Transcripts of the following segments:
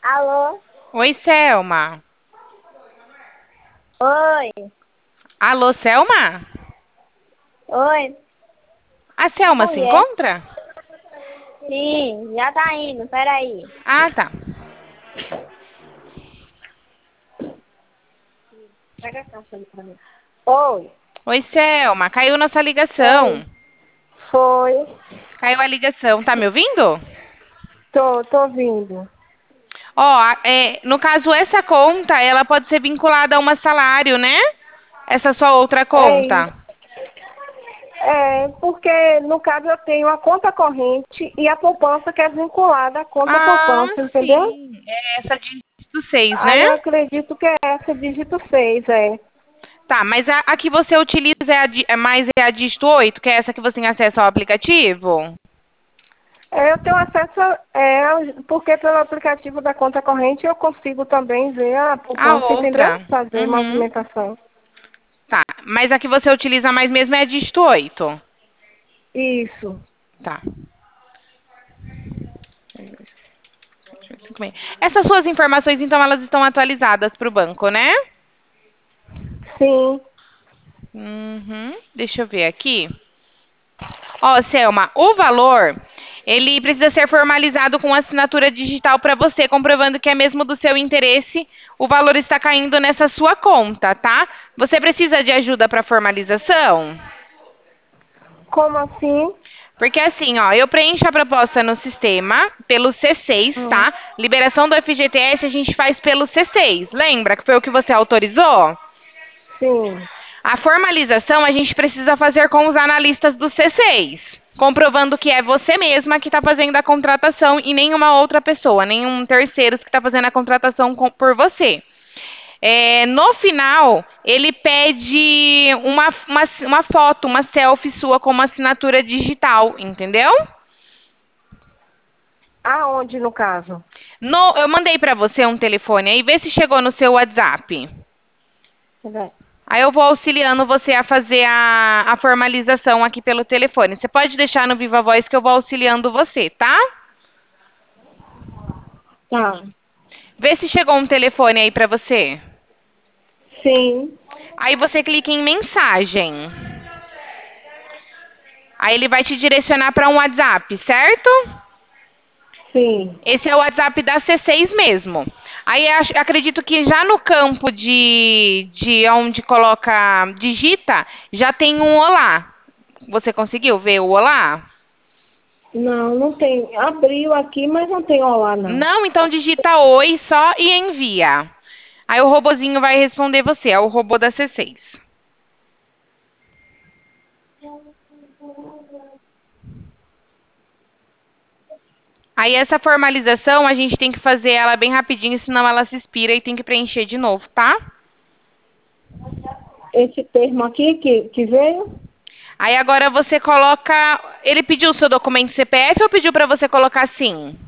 Alô? Oi, Selma. Oi, Alô, Selma? oi, A Selma se mulher. encontra? Sim, já tá indo, peraí. Ah, tá. Pega a caixa ali pra mim. Oi, Oi, Selma. Caiu nossa oi, ligação. foi. Caiu a ligação. Tá me ouvindo? Tô vindo. Ó, no caso, essa conta, ela pode ser vinculada a um salário, né? Essa sua outra É isso. conta. É, porque no caso eu tenho a conta corrente e a poupança que é vinculada à conta Ah, poupança, entendeu? sim. É essa dígito 6, Aí né? eu acredito que é essa, dígito 6 é. Tá, mas a que você utiliza é a dígito 8, que é essa que você tem acesso ao aplicativo? Eu tenho acesso, porque pelo aplicativo da conta corrente eu consigo também ver a A poupança, entendeu? outra. Fazer Uhum. movimentação. Tá, mas a que você utiliza mais mesmo é a dígito 8. Isso. Tá. Essas suas informações, então, elas estão atualizadas para o banco, né? Sim. Uhum. Deixa eu ver aqui. Ó, Selma, o valor, ele precisa ser formalizado com assinatura digital para você, comprovando que é mesmo do seu interesse. O valor está caindo nessa sua conta, tá? Você precisa de ajuda para formalização? Como assim? Porque assim, ó, eu preencho a proposta no sistema pelo C6, Hum, tá? Liberação do FGTS a gente faz pelo C6. Lembra que foi o que você autorizou? sim. A formalização a gente precisa fazer com os analistas do C6, comprovando que é você mesma que está fazendo a contratação e nenhuma outra pessoa, nenhum terceiro que está fazendo a contratação por você. No final, ele pede uma foto, uma selfie sua com uma assinatura digital, entendeu? Aonde, no caso? Eu mandei para você um telefone aí, vê se chegou no seu WhatsApp. Peraí. Aí eu vou auxiliando você a fazer a formalização aqui pelo telefone. Você pode deixar no Viva Voz que eu vou auxiliando você, tá? Tá. Vê se chegou um telefone aí pra você. Sim, Aí você clica em mensagem. Aí ele vai te direcionar para um WhatsApp, certo? sim. Esse é o WhatsApp da C6 mesmo. Aí acredito que já no campo de onde coloca digita, já tem um olá. Você conseguiu ver o olá? Não, não tem. Abriu aqui, mas não tem olá, não. Não, então digita oi só e envia. Aí o robozinho vai responder você, é o robô da C6. Aí essa formalização a gente tem que fazer ela bem rapidinho, senão ela se expira e tem que preencher de novo, tá? Esse termo aqui que veio, Aí agora você coloca. Ele pediu o seu documento CPF ou pediu pra você colocar sim?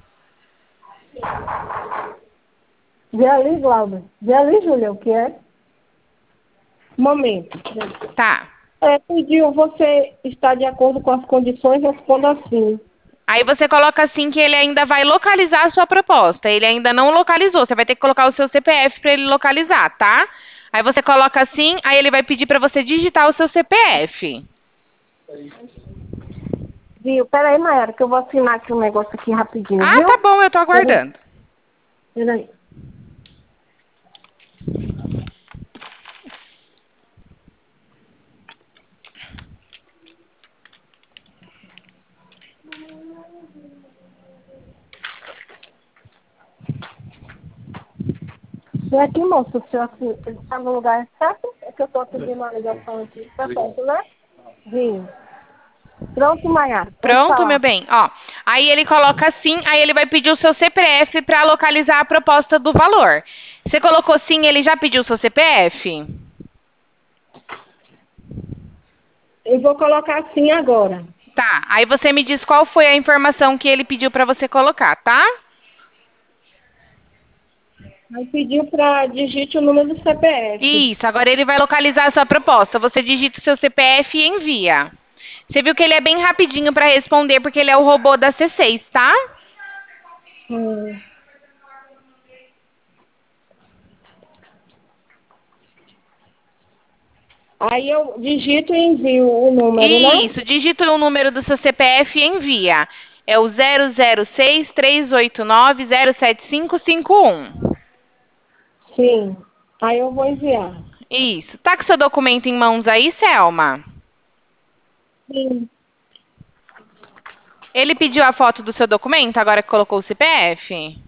vê ali, Glauber. Vê ali, Júlia, o que é? Momento. Tá. Pediu, você está de acordo com as condições, responda assim. Aí você coloca assim que ele ainda vai localizar a sua proposta. Ele ainda não localizou. Você vai ter que colocar o seu CPF para ele localizar, tá? Aí você coloca assim, aí ele vai pedir para você digitar o seu CPF. Viu? Peraí, Mayara, que eu vou assinar aqui um negócio aqui rapidinho, Ah, viu? tá bom, eu tô Peraí, aguardando. peraí. Vem aqui, moço, o senhor ele está no lugar certo? É que eu estou pedindo uma ligação aqui. Tá certo, né? Vim. Pronto, Mayara, pode Pronto, meu falar. bem. Ó, aí ele coloca sim, aí ele vai pedir o seu CPF para localizar a proposta do valor. Você colocou sim, ele já pediu o seu CPF? Eu vou colocar assim agora. Tá. Aí você me diz qual foi a informação que ele pediu para você colocar, tá? Aí pediu para digite o número do CPF. Isso, agora ele vai localizar a sua proposta. Você digita o seu CPF e envia. Você viu que ele é bem rapidinho para responder, porque ele é o robô da C6, tá? Hum. Aí eu digito e envio o número, né? Isso, digita o número do seu CPF e envia. É o 006-389-07551. Sim. Aí eu vou enviar. Isso. Tá com seu documento em mãos aí, Selma? Sim. Ele pediu a foto do seu documento, agora que colocou o CPF?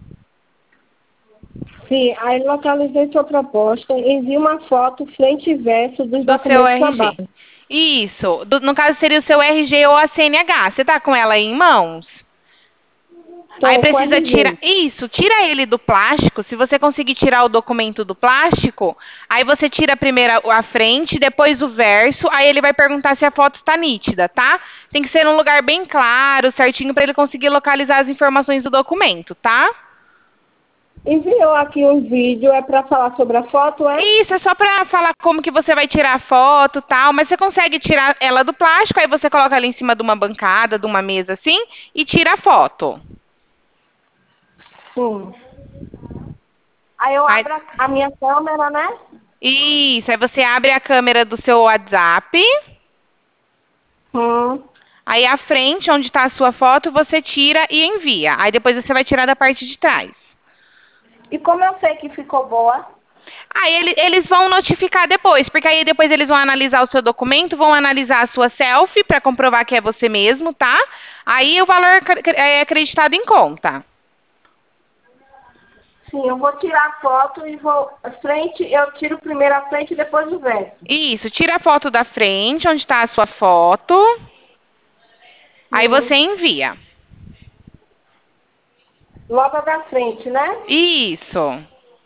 Sim, aí localizei sua proposta, envie uma foto frente e verso dos Do seu documentos RG. abaixo. Isso. No caso, seria o seu RG ou a CNH. Você tá com ela aí em mãos? Aí Estou com precisa tirar. RG. Isso, tira ele do plástico. Se você conseguir tirar o documento do plástico, aí você tira primeiro a frente, depois o verso. Aí ele vai perguntar se a foto está nítida, tá? Tem que ser num lugar bem claro, certinho, para ele conseguir localizar as informações do documento, tá? Enviou aqui um vídeo, é para falar sobre a foto, é? Isso, é só pra falar como que você vai tirar a foto e tal, mas você consegue tirar ela do plástico, aí você coloca ela em cima de uma bancada, de uma mesa assim, e tira a foto. Sim. Aí eu Aí, abro a minha câmera, né? isso, aí você abre a câmera do seu WhatsApp, Hum. aí a frente, onde está a sua foto, você tira e envia. Aí depois você vai tirar da parte de trás. E como eu sei que ficou boa? Aí eles vão notificar depois, porque aí depois eles vão analisar o seu documento, vão analisar a sua selfie para comprovar que é você mesmo, tá? Aí o valor é acreditado em conta. Sim, eu vou tirar a foto e vou. A frente, eu tiro primeiro a frente e depois o verso. Isso, tira a foto da frente, onde está a sua foto. Aí você Hum. envia. Logo a da frente, né? Isso.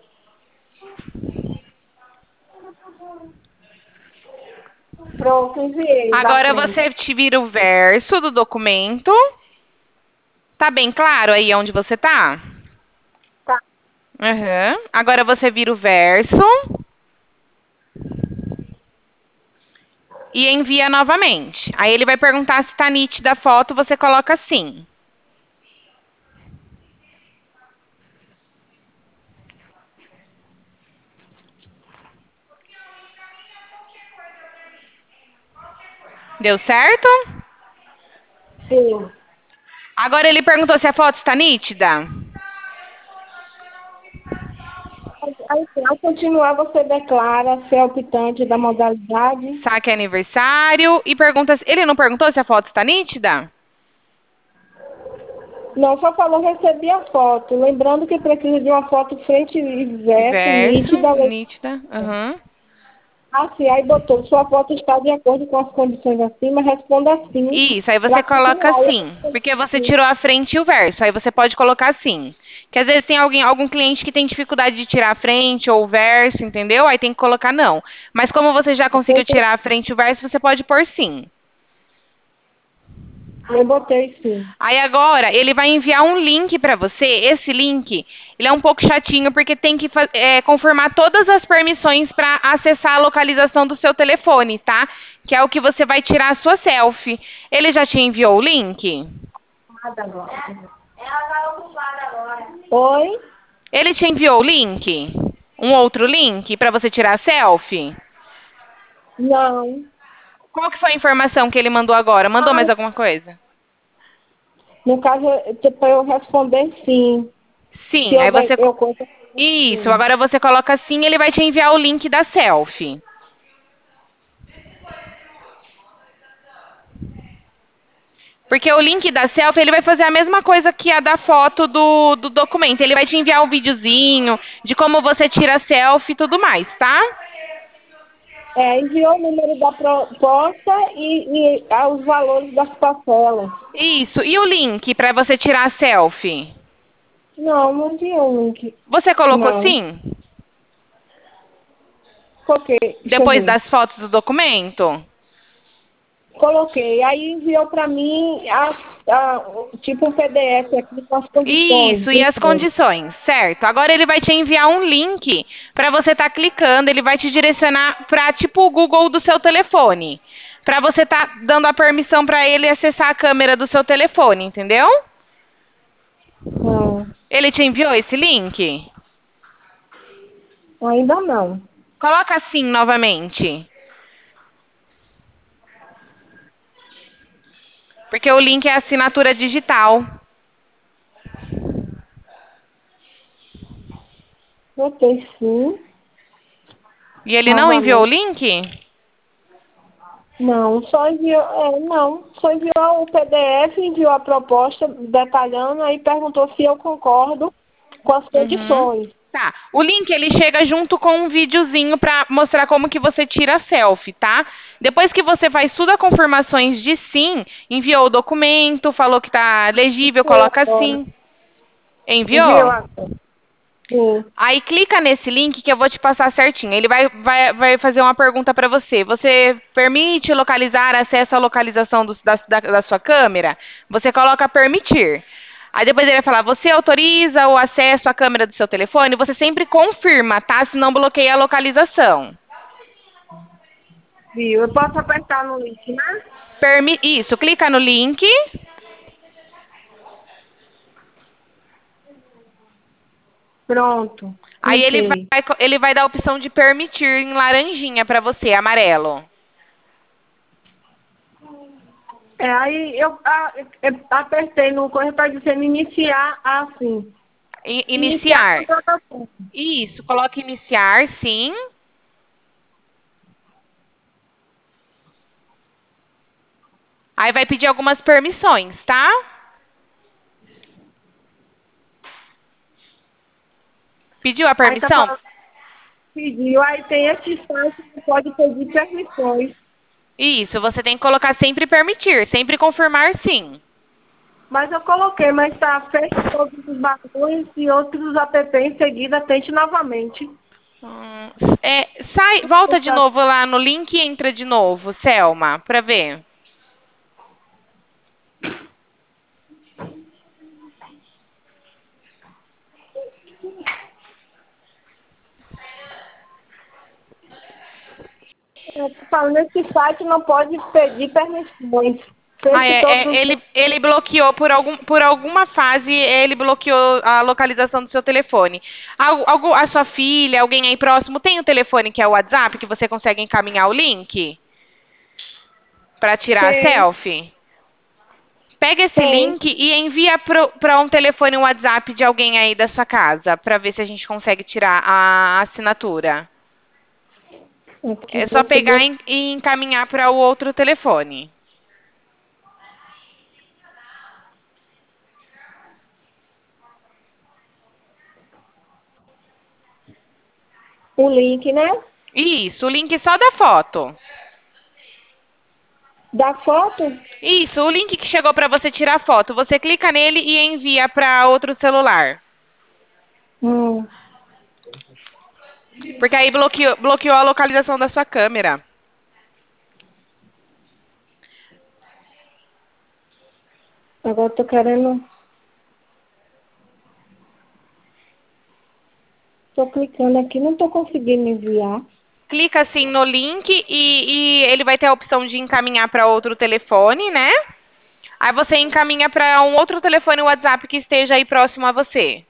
Pronto, enviei da Agora frente. você te vira o verso do documento. Tá bem claro aí onde você tá? Tá. Uhum. Agora você vira o verso e envia novamente. Aí ele vai perguntar se tá nítida a foto, você coloca sim. Deu certo? Sim. Agora ele perguntou se a foto está nítida. Aí, ao continuar, você declara se é optante da modalidade. Saque aniversário e pergunta. Ele não perguntou se a foto está nítida? Não, só falou recebi a foto. Lembrando que precisa de uma foto frente e verso, Verso, nítida. nítida. Uhum. Assim, aí botou, sua foto está de acordo com as condições acima, responda sim Isso, aí você para coloca continuar. sim, porque você tirou a frente e o verso, aí você pode colocar sim. Que às vezes tem algum cliente que tem dificuldade de tirar a frente ou o verso, entendeu? Aí tem que colocar não. Mas como você já conseguiu tirar a frente e o verso, você pode pôr sim. Eu botei sim. Aí agora ele vai enviar um link para você. Esse link, ele é um pouco chatinho porque tem que confirmar todas as permissões para acessar a localização do seu telefone, tá? Que é o que você vai tirar a sua selfie. Ele já te enviou o link? Nada agora. Ela tá ocupada agora. Oi? Ele te enviou o link? Um outro link para você tirar a selfie? Não. Qual que foi a informação que ele mandou agora? Mandou mais alguma coisa? No caso, para eu responder sim. Se Sim, eu, aí você. eu conto Isso, sim. agora você coloca sim, ele vai te enviar o link da selfie. Porque o link da selfie, ele vai fazer a mesma coisa que a da foto do documento. Ele vai te enviar um videozinho de como você tira a selfie e tudo mais, tá? É, enviou o número da proposta e os valores das parcelas. Isso. E o link para você tirar a selfie? Não, não enviou o link. Você colocou Não. sim? Coloquei, deixa eu Depois ver. das fotos do documento? Coloquei. Aí enviou para mim tipo um PDF aqui com as condições. Isso, e as condições, certo? Agora ele vai te enviar um link para você estar clicando, ele vai te direcionar para tipo o Google do seu telefone, para você estar dando a permissão para ele acessar a câmera do seu telefone, entendeu? Não, Ele te enviou esse link? ainda não. Coloca assim novamente. Porque o link é assinatura digital. Botei sim, E ele não enviou o novamente. link? Não, só enviou o PDF, enviou a proposta detalhando, aí perguntou se eu concordo com as Uhum. condições. Tá. O link ele chega junto com um videozinho para mostrar como que você tira a selfie, tá? Depois que você faz tudo as confirmações de sim, enviou o documento, falou que tá legível, Enviou coloca agora. sim. Enviou? Enviou agora. Sim. Aí clica nesse link que eu vou te passar certinho. Ele vai fazer uma pergunta para você. Você permite localizar acesso à localização da sua câmera? Você coloca permitir. Aí depois ele vai falar, você autoriza o acesso à câmera do seu telefone? Você sempre confirma, tá? Se não bloqueia a localização. Viu? Eu posso apertar no link, né? Isso, clica no link. Pronto. Aí Cliquei. ele vai dar a opção de permitir em laranjinha para você, amarelo. Aí eu apertei no coisa para dizer iniciar assim. Iniciar a Iniciar. contratação. Isso, coloca iniciar, sim. Aí vai pedir algumas permissões, tá? Pediu a Aí tá permissão? falando, pediu, aí tem esse site que pode pedir permissões. Isso, você tem que colocar sempre permitir, sempre confirmar sim. Mas eu coloquei, mas está feito todos os barulhos e outros app em seguida, tente novamente. Volta de novo lá no link e entra de novo, Selma, pra ver. Eu tô falando, esse site não pode pedir permissões. Ah, Feche todos os... ele bloqueou por alguma fase, ele bloqueou a localização do seu telefone. A sua filha, alguém aí próximo, tem o telefone que é o WhatsApp, que você consegue encaminhar o link para tirar a Tem, selfie? Pega esse tem. link e envia para um telefone, um WhatsApp de alguém aí da sua casa, para ver se a gente consegue tirar a assinatura. Aqui, É só pegar e encaminhar para o outro telefone. o link, né? Isso, o link só da foto. Da foto. Isso, o link que chegou para você tirar foto. Você clica nele e envia para outro celular. Hum. Porque aí bloqueou a localização da sua câmera. Agora tô querendo... Tô clicando aqui, não tô conseguindo enviar. Clica assim no link e ele vai ter a opção de encaminhar para outro telefone, né? Aí você encaminha para um outro telefone WhatsApp que esteja aí próximo a você.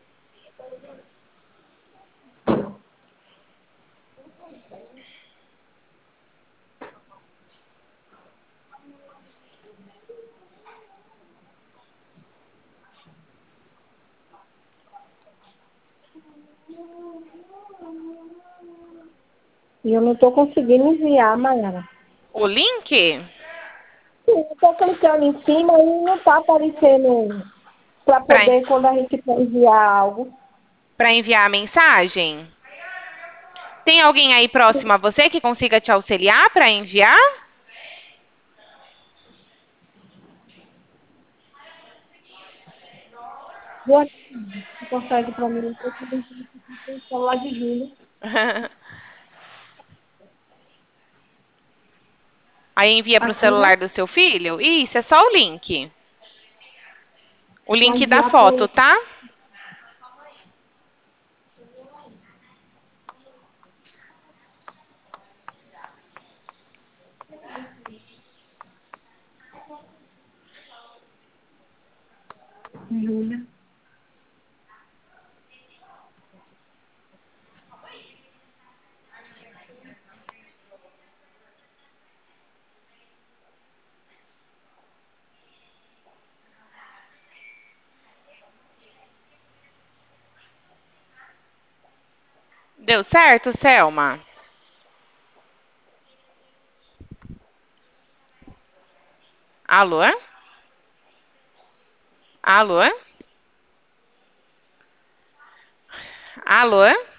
E eu não tô conseguindo enviar, Mayara. O link Eu tô clicando em cima e não tá aparecendo para para poder, quando a gente for enviar algo. enviar a mensagem. Tem alguém aí próximo a você que consiga te auxiliar para enviar? Boa tarde. Você consegue para mim? Eu tô tentando o celular de Júlia. Aí envia para o Aqui, né? celular do seu filho? Isso, é só o link. O Vai link da enviar foto, por tá? Júlia. Deu certo, Selma? Alô? Alô? Alô?